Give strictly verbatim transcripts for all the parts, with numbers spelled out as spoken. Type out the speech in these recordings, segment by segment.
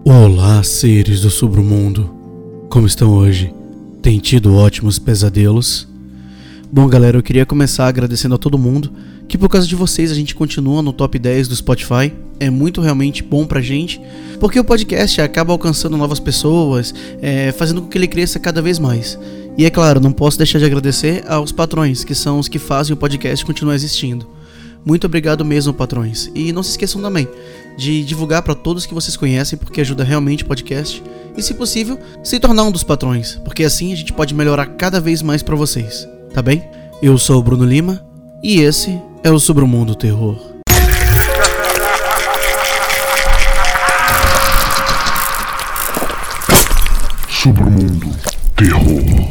Olá, seres do submundo. Como estão hoje? Tem tido ótimos pesadelos? Bom, galera, eu queria começar agradecendo a todo mundo, que por causa de vocês a gente continua no top dez do Spotify. É muito realmente bom pra gente, porque o podcast acaba alcançando novas pessoas, é, fazendo com que ele cresça cada vez mais. E é claro, não posso deixar de agradecer aos patrões, que são os que fazem o podcast continuar existindo. Muito obrigado mesmo, patrões. E não se esqueçam também de divulgar para todos que vocês conhecem, porque ajuda realmente o podcast. E, se possível, se tornar um dos patrões, porque assim a gente pode melhorar cada vez mais para vocês, tá bem? Eu sou o Bruno Lima e esse é o Submundo Terror. Submundo Terror.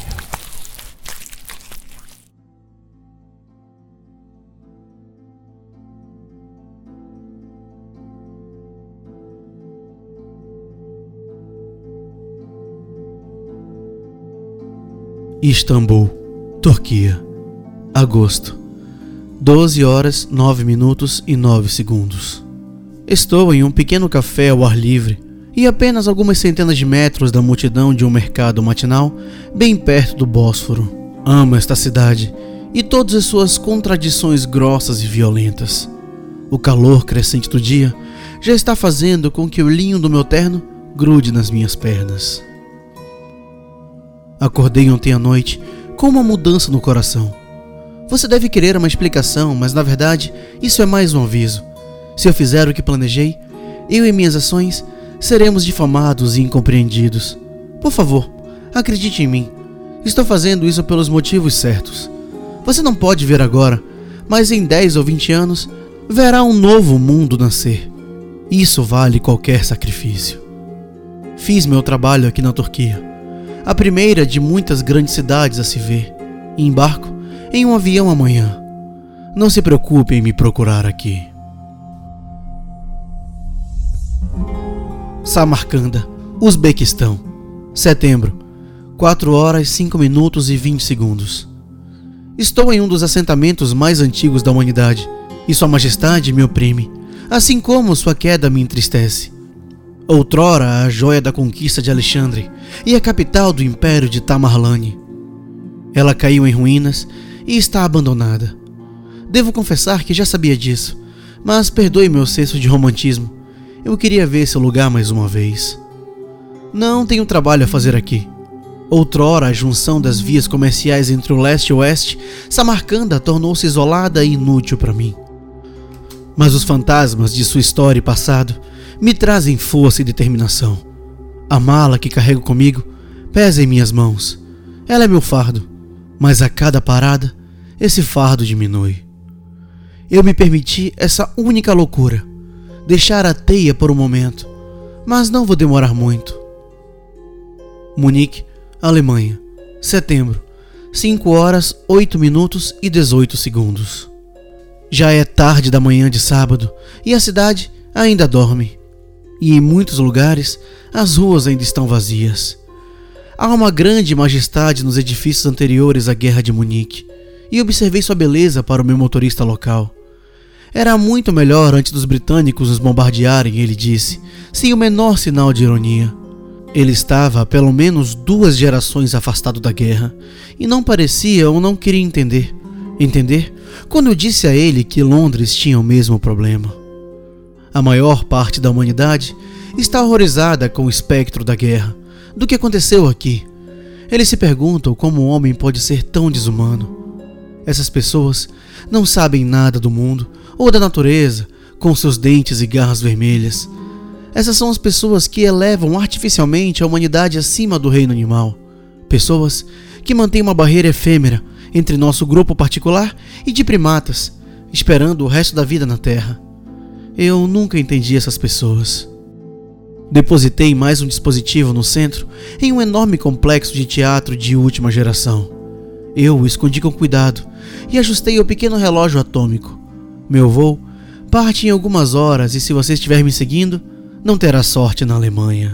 Istambul, Turquia, agosto, doze horas, nove minutos e nove segundos. Estou em um pequeno café ao ar livre e apenas algumas centenas de metros da multidão de um mercado matinal bem perto do Bósforo. Amo esta cidade e todas as suas contradições grossas e violentas. O calor crescente do dia já está fazendo com que o linho do meu terno grude nas minhas pernas. Acordei ontem à noite com uma mudança no coração. Você deve querer uma explicação, mas na verdade isso é mais um aviso. Se eu fizer o que planejei, eu e minhas ações seremos difamados e incompreendidos. Por favor, acredite em mim. Estou fazendo isso pelos motivos certos. Você não pode ver agora, mas em dez ou vinte anos verá um novo mundo nascer. Isso vale qualquer sacrifício. Fiz meu trabalho aqui na Turquia, a primeira de muitas grandes cidades a se ver, e embarco em um avião amanhã. Não se preocupe em me procurar aqui. Samarcanda, Uzbequistão, setembro, quatro horas, cinco minutos e vinte segundos. Estou em um dos assentamentos mais antigos da humanidade, e Sua Majestade me oprime, assim como sua queda me entristece. Outrora a joia da conquista de Alexandre e a capital do Império de Tamerlane. Ela caiu em ruínas e está abandonada. Devo confessar que já sabia disso, mas perdoe meu excesso de romantismo. Eu queria ver esse lugar mais uma vez. Não tenho trabalho a fazer aqui. Outrora a junção das vias comerciais entre o leste e o oeste, Samarcanda tornou-se isolada e inútil para mim. Mas os fantasmas de sua história e passado me trazem força e determinação. A mala que carrego comigo pesa em minhas mãos. Ela é meu fardo, mas a cada parada, esse fardo diminui. Eu me permiti essa única loucura, deixar a teia por um momento, mas não vou demorar muito. Munique, Alemanha, setembro, cinco horas, oito minutos e dezoito segundos. Já é tarde da manhã de sábado e a cidade ainda dorme. E em muitos lugares, as ruas ainda estão vazias. Há uma grande majestade nos edifícios anteriores à Guerra de Munique, e observei sua beleza para o meu motorista local. Era muito melhor antes dos britânicos nos bombardearem, ele disse, sem o menor sinal de ironia. Ele estava há pelo menos duas gerações afastado da guerra, e não parecia ou não queria entender. Entender? Quando eu disse a ele que Londres tinha o mesmo problema. A maior parte da humanidade está horrorizada com o espectro da guerra, do que aconteceu aqui. Eles se perguntam como um homem pode ser tão desumano. Essas pessoas não sabem nada do mundo ou da natureza, com seus dentes e garras vermelhas. Essas são as pessoas que elevam artificialmente a humanidade acima do reino animal. Pessoas que mantêm uma barreira efêmera entre nosso grupo particular e de primatas, esperando o resto da vida na Terra. Eu nunca entendi essas pessoas. Depositei mais um dispositivo no centro, em um enorme complexo de teatro de última geração. Eu o escondi com cuidado e ajustei o pequeno relógio atômico. Meu voo parte em algumas horas e, se você estiver me seguindo, não terá sorte na Alemanha.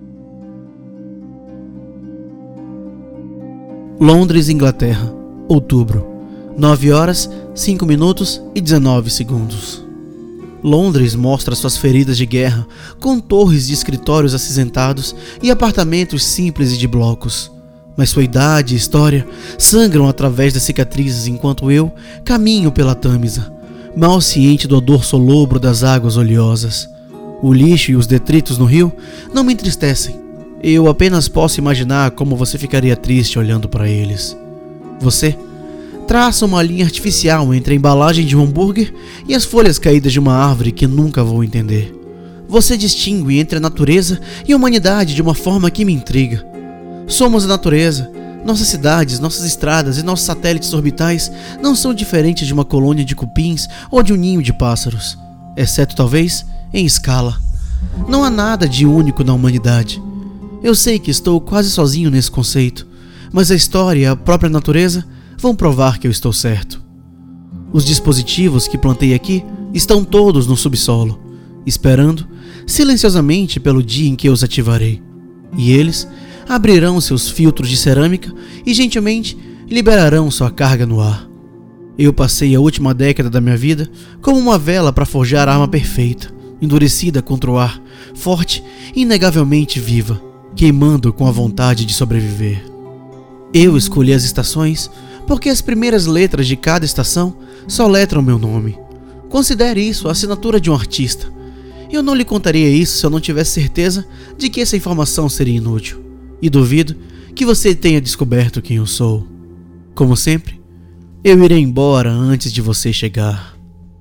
Londres, Inglaterra, outubro, nove horas, cinco minutos e dezenove segundos. Londres mostra suas feridas de guerra, com torres de escritórios acinzentados e apartamentos simples e de blocos. Mas sua idade e história sangram através das cicatrizes enquanto eu caminho pela Tâmisa, mal ciente do odor solobro das águas oleosas. O lixo e os detritos no rio não me entristecem. Eu apenas posso imaginar como você ficaria triste olhando para eles. Você traça uma linha artificial entre a embalagem de um hambúrguer e as folhas caídas de uma árvore que nunca vou entender. Você distingue entre a natureza e a humanidade de uma forma que me intriga. Somos a natureza. Nossas cidades, nossas estradas e nossos satélites orbitais não são diferentes de uma colônia de cupins ou de um ninho de pássaros, exceto talvez em escala. Não há nada de único na humanidade. Eu sei que estou quase sozinho nesse conceito, mas a história e a própria natureza vão provar que eu estou certo. Os dispositivos que plantei aqui estão todos no subsolo, esperando silenciosamente pelo dia em que eu os ativarei. E eles abrirão seus filtros de cerâmica e gentilmente liberarão sua carga no ar. Eu passei a última década da minha vida como uma vela para forjar a arma perfeita, endurecida contra o ar, forte e inegavelmente viva, queimando com a vontade de sobreviver. Eu escolhi as estações porque as primeiras letras de cada estação soletram meu nome. Considere isso a assinatura de um artista. Eu não lhe contaria isso se eu não tivesse certeza de que essa informação seria inútil. E duvido que você tenha descoberto quem eu sou. Como sempre, eu irei embora antes de você chegar.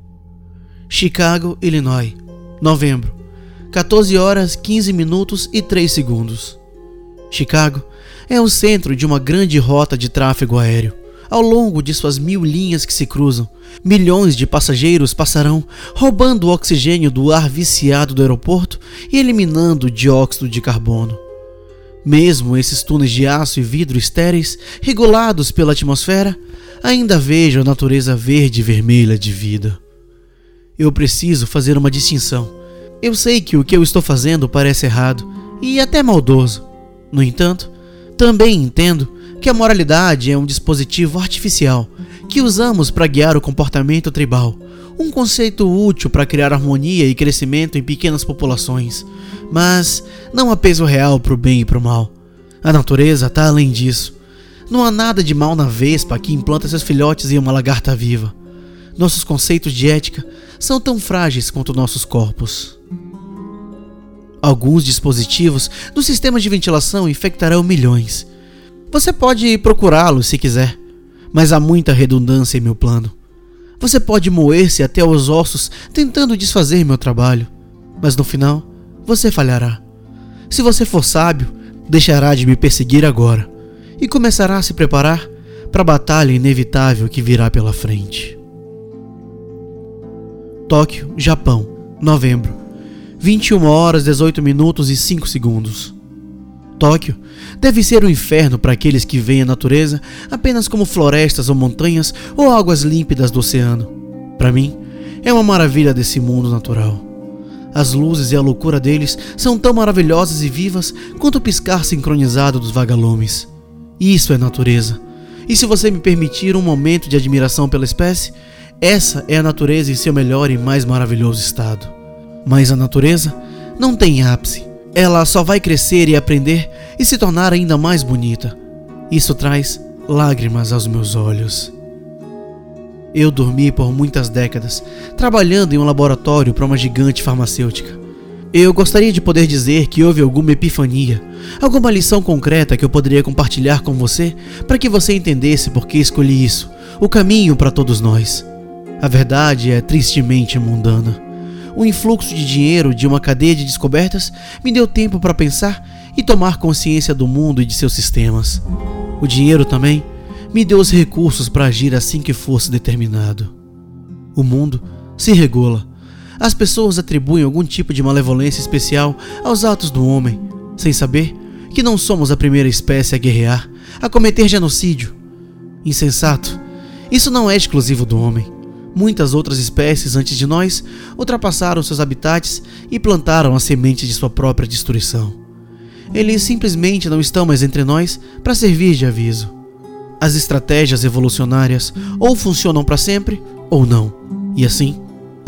Chicago, Illinois, novembro, quatorze horas, quinze minutos e três segundos. Chicago é o centro de uma grande rota de tráfego aéreo. Ao longo de suas mil linhas que se cruzam, milhões de passageiros passarão roubando o oxigênio do ar viciado do aeroporto e eliminando o dióxido de carbono. Mesmo esses túneis de aço e vidro estéreis, regulados pela atmosfera, ainda vejo a natureza verde e vermelha de vida. Eu preciso fazer uma distinção. Eu sei que o que eu estou fazendo parece errado e até maldoso. No entanto, também entendo que a moralidade é um dispositivo artificial que usamos para guiar o comportamento tribal, um conceito útil para criar harmonia e crescimento em pequenas populações, mas não há peso real para o bem e para o mal. A natureza está além disso. Não há nada de mal na vespa que implanta seus filhotes em uma lagarta viva. Nossos conceitos de ética são tão frágeis quanto nossos corpos. Alguns dispositivos do sistema de ventilação infectarão milhões. Você pode procurá-los se quiser, mas há muita redundância em meu plano. Você pode moer-se até os ossos tentando desfazer meu trabalho, mas no final você falhará. Se você for sábio, deixará de me perseguir agora e começará a se preparar para a batalha inevitável que virá pela frente. Tóquio, Japão, novembro, vinte e uma horas, dezoito minutos e cinco segundos. Tóquio deve ser um inferno para aqueles que veem a natureza apenas como florestas ou montanhas ou águas límpidas do oceano. Para mim, é uma maravilha desse mundo natural. As luzes e a loucura deles são tão maravilhosas e vivas quanto o piscar sincronizado dos vagalumes. Isso é natureza. E se você me permitir um momento de admiração pela espécie, essa é a natureza em seu melhor e mais maravilhoso estado. Mas a natureza não tem ápice. Ela só vai crescer e aprender e se tornar ainda mais bonita. Isso traz lágrimas aos meus olhos. Eu dormi por muitas décadas, trabalhando em um laboratório para uma gigante farmacêutica. Eu gostaria de poder dizer que houve alguma epifania, alguma lição concreta que eu poderia compartilhar com você para que você entendesse por que escolhi isso, o caminho para todos nós. A verdade é tristemente mundana. O influxo de dinheiro de uma cadeia de descobertas me deu tempo para pensar e tomar consciência do mundo e de seus sistemas. O dinheiro também me deu os recursos para agir assim que fosse determinado. O mundo se regula. As pessoas atribuem algum tipo de malevolência especial aos atos do homem, sem saber que não somos a primeira espécie a guerrear, a cometer genocídio. Insensato. Isso não é exclusivo do homem. Muitas outras espécies antes de nós ultrapassaram seus habitats e plantaram a semente de sua própria destruição. Eles simplesmente não estão mais entre nós para servir de aviso. As estratégias evolucionárias ou funcionam para sempre ou não, e assim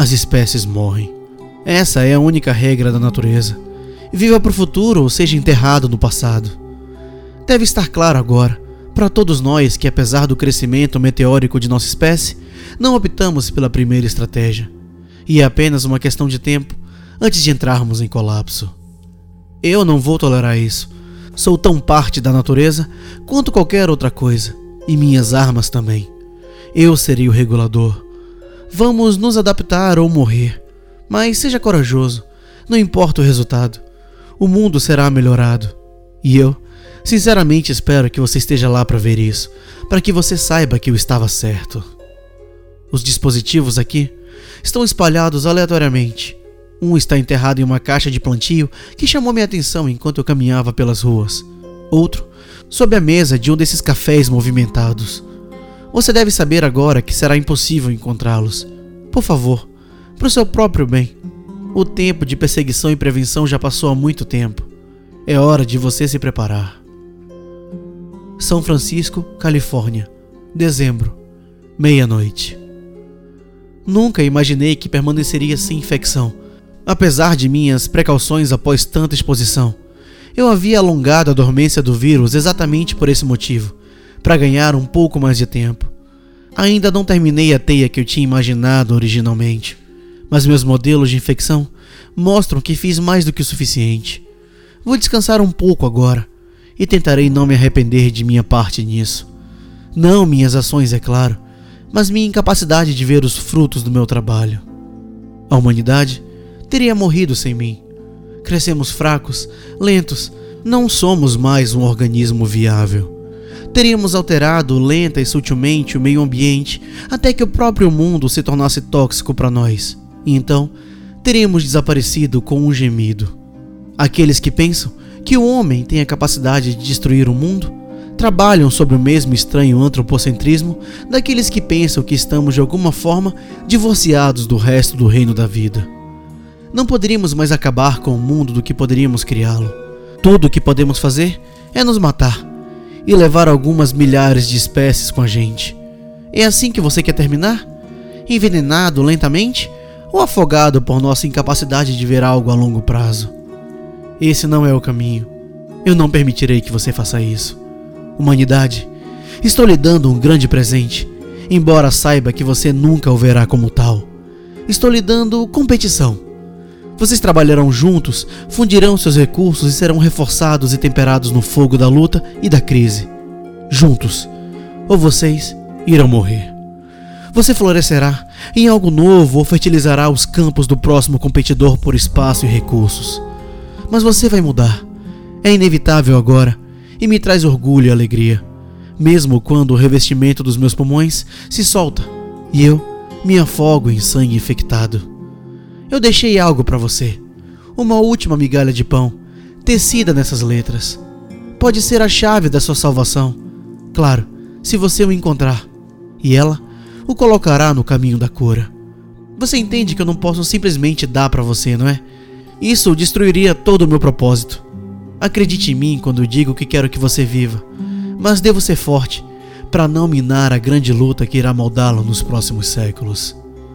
as espécies morrem. Essa é a única regra da natureza. Viva para o futuro ou seja enterrado no passado. Deve estar claro agora, para todos nós, que apesar do crescimento meteórico de nossa espécie, não optamos pela primeira estratégia. E é apenas uma questão de tempo antes de entrarmos em colapso. Eu não vou tolerar isso. Sou tão parte da natureza quanto qualquer outra coisa, e minhas armas também. Eu serei o regulador. Vamos nos adaptar ou morrer, mas seja corajoso, não importa o resultado. O mundo será melhorado, e eu, sinceramente, espero que você esteja lá para ver isso, para que você saiba que eu estava certo. Os dispositivos aqui estão espalhados aleatoriamente. Um está enterrado em uma caixa de plantio que chamou minha atenção enquanto eu caminhava pelas ruas. Outro, sob a mesa de um desses cafés movimentados. Você deve saber agora que será impossível encontrá-los. Por favor, para o seu próprio bem. O tempo de perseguição e prevenção já passou há muito tempo. É hora de você se preparar. São Francisco, Califórnia, dezembro, meia-noite. Nunca imaginei que permaneceria sem infecção. Apesar de minhas precauções após tanta exposição, eu havia alongado a dormência do vírus exatamente por esse motivo, para ganhar um pouco mais de tempo. Ainda não terminei a teia que eu tinha imaginado originalmente, mas meus modelos de infecção mostram que fiz mais do que o suficiente. Vou descansar um pouco agora e tentarei não me arrepender de minha parte nisso. Não minhas ações, é claro, mas minha incapacidade de ver os frutos do meu trabalho. A humanidade teria morrido sem mim. Crescemos fracos, lentos, não somos mais um organismo viável. Teríamos alterado lenta e sutilmente o meio ambiente até que o próprio mundo se tornasse tóxico para nós. E então, teríamos desaparecido com um gemido. Aqueles que pensam que o homem tem a capacidade de destruir o mundo trabalham sob o mesmo estranho antropocentrismo daqueles que pensam que estamos de alguma forma divorciados do resto do reino da vida. Não poderíamos mais acabar com o mundo do que poderíamos criá-lo. Tudo o que podemos fazer é nos matar e levar algumas milhares de espécies com a gente. É assim que você quer terminar? Envenenado lentamente ou afogado por nossa incapacidade de ver algo a longo prazo? Esse não é o caminho. Eu não permitirei que você faça isso. Humanidade, estou lhe dando um grande presente, embora saiba que você nunca o verá como tal. Estou lhe dando competição. Vocês trabalharão juntos, fundirão seus recursos e serão reforçados e temperados no fogo da luta e da crise. Juntos, ou vocês irão morrer. Você florescerá em algo novo ou fertilizará os campos do próximo competidor por espaço e recursos. Mas você vai mudar. É inevitável agora e me traz orgulho e alegria, mesmo quando o revestimento dos meus pulmões se solta e eu me afogo em sangue infectado. Eu deixei algo para você, uma última migalha de pão, tecida nessas letras. Pode ser a chave da sua salvação, claro, se você o encontrar, e ela o colocará no caminho da cura. Você entende que eu não posso simplesmente dar para você, não é? Isso destruiria todo o meu propósito. Acredite em mim quando eu digo que quero que você viva, mas devo ser forte para não minar a grande luta que irá moldá-lo nos próximos séculos.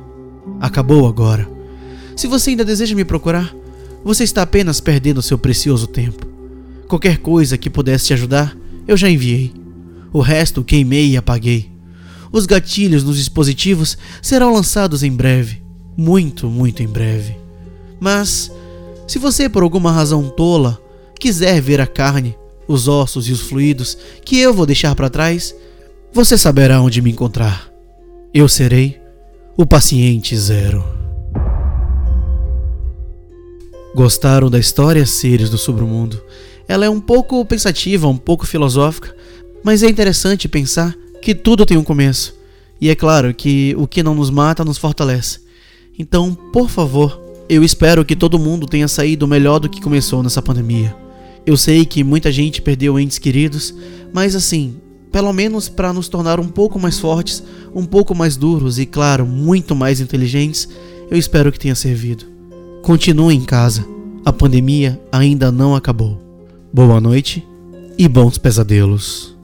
Acabou agora. Se você ainda deseja me procurar, você está apenas perdendo seu precioso tempo. Qualquer coisa que pudesse te ajudar, eu já enviei. O resto queimei e apaguei. Os gatilhos nos dispositivos serão lançados em breve. Muito, muito em breve. Mas, se você por alguma razão tola quiser ver a carne, os ossos e os fluidos que eu vou deixar para trás, você saberá onde me encontrar. Eu serei o Paciente Zero. Gostaram da história, seres do submundo? Ela é um pouco pensativa, um pouco filosófica, mas é interessante pensar que tudo tem um começo. E é claro que o que não nos mata nos fortalece. Então, por favor, eu espero que todo mundo tenha saído melhor do que começou nessa pandemia. Eu sei que muita gente perdeu entes queridos, mas assim, pelo menos para nos tornar um pouco mais fortes, um pouco mais duros e, claro, muito mais inteligentes, eu espero que tenha servido. Continue em casa, a pandemia ainda não acabou. Boa noite e bons pesadelos.